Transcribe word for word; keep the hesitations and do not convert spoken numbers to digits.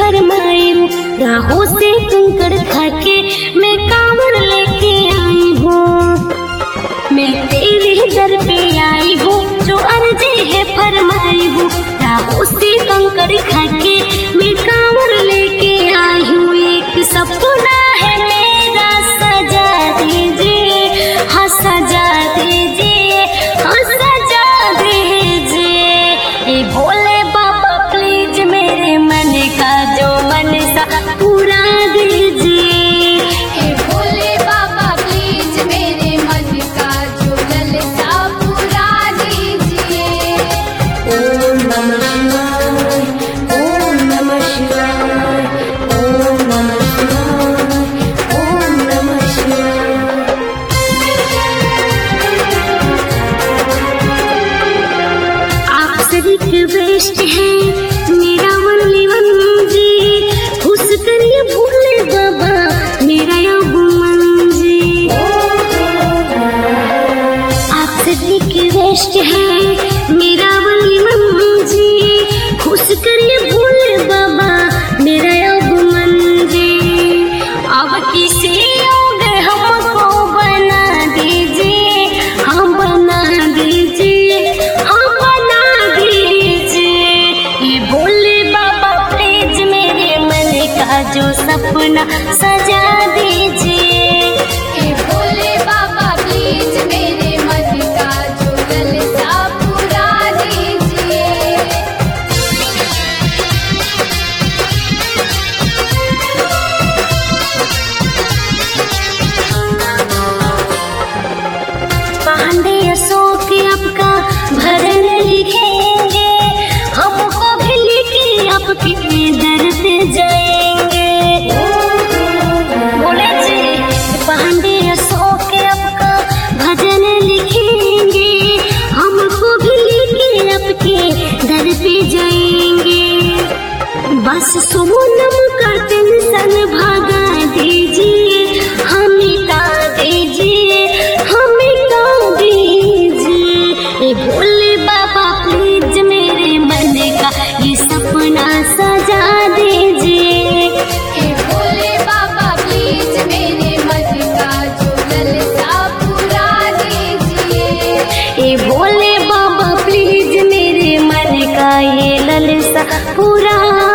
फरमाई हूँ, राहों से कंकड़ खाके मैं कांवर लेके आई हूँ। मैं तेरे दर पे आई हूँ, जो अर्जी है फरमाई हूँ, राहों से कंकड़ खाके मैं कांवर लेके आई हूँ। एक सपना है मेरा, सजा दीजिए, हाँ सजा दीजिए, हाँ सजा दीजिए। ए भोले बाबा प्लीज मेरे मन का जो मनसा पूरा दीजिए। हे भोले बाबा प्लीज मेरे मन का जो ललसा पूरा दीजिए। ओम नमः शिवाय, ओम नमः शिवाय, ओम नमः शिवाय, ओम नमः शिवाय। आप सभी के बेस्ट है मेरा वनली वन जी, खुश करिए भोले बाबा मेरा यौवन जी। आप सभी के बेस्ट है मेरा वनली वन जी, खुश करिए भोले बाबा मेरा यौवन जी। अब किसी योग हमको बना दीजिए, हम बना दीजिए, हम बना दीजिए। ये भोले बाबा प्लीज मेरे मन का जो सपना सजा दीजिए। हे भोले बाबा प्लीज मेरे मन का जो ललसा पूरा दीजिए। पांडे अशोक आपका भरन लिखेंगे, हमको भी लिखी आपके दर पे जाएंगे। बोले जी पांडे अशोक आपका भजन लिखेंगे, हमको भी लिखी आपके दर पे जाएंगे। बस सोनम का टेंशन भगा दीजिए, हमें का दीजिए, हमें का दीजिए। ए भोले बाबा प्लीज मेरे मन का ये सपना सजा दीजिए। हे भोले बाबा प्लीज मेरे मन का जो ललसा पूरा दीजिए। ए भोले बाबा प्लीज मेरे मन का ये ललसा पूरा